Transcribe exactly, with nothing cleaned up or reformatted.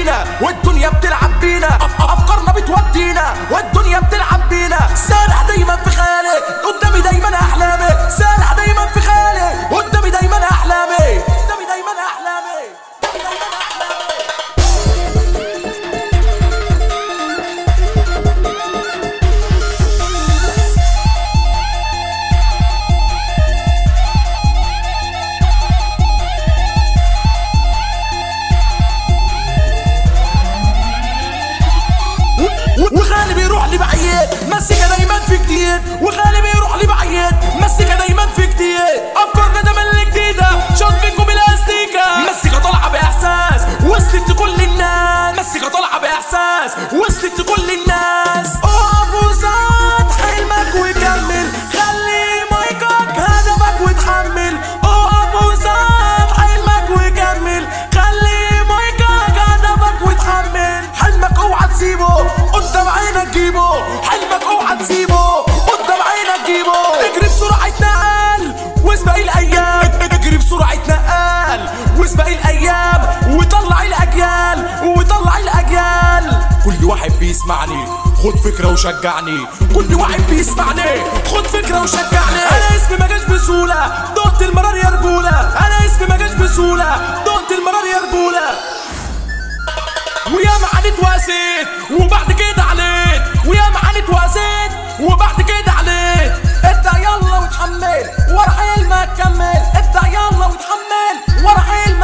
بينا والدنيا بتلعب بينا، افكارنا بتودينا والدنيا بتلعب بينا. سارح دايما في خيالي قدامي دايما احلامي، سارح دايما في خيالي قدامي دايما احلامي، قدامي دايما احلامي، قدامي دايما احلامي. وغالي بيروح لي بعيد مسكة دايما في جديد، وغالي بيروح لي بعيد مسكة دايما في جديد. افكارنا دايما جديدة شاطبينكم بالاستيكة، مسكة طالعة باحساس وصلت لكل الناس، مسكة طالعة باحساس وصلت لكل الناس. اقف وصاد حلمك وكمل، خلي مايكك هدفك وتحمل. اقف وصاد حلمك وكمل، خلي مايكك هدفك وتحمل. حلمك اوعى تسيبه قدام عينك جيبه، حلمك اوعى تسيبه قدام عينك جيبه. اجري بسرعة نقل واسبق الايام، اجري بسرعة نقل واسبق الايام، وطلع الاجيال وطلع الاجيال. كل واحد بيسمعني خد فكرة وشجعني، كل واحد بيسمعني خد فكرة وشجعني. انا اسمي ما جاش بسهولة دقت المرار يا رجولة، انا اسمي ما جاش بسهولة دقت المرار يا رجولة. ويا ما عانيت وقسيت وبعد كده عليت، ويا ما عانيت وقسيت وبعد كده عليت. ابدأ يلا وتحمل ورا حلمك كمل، ابدأ يلا وتحمل ورا حلمك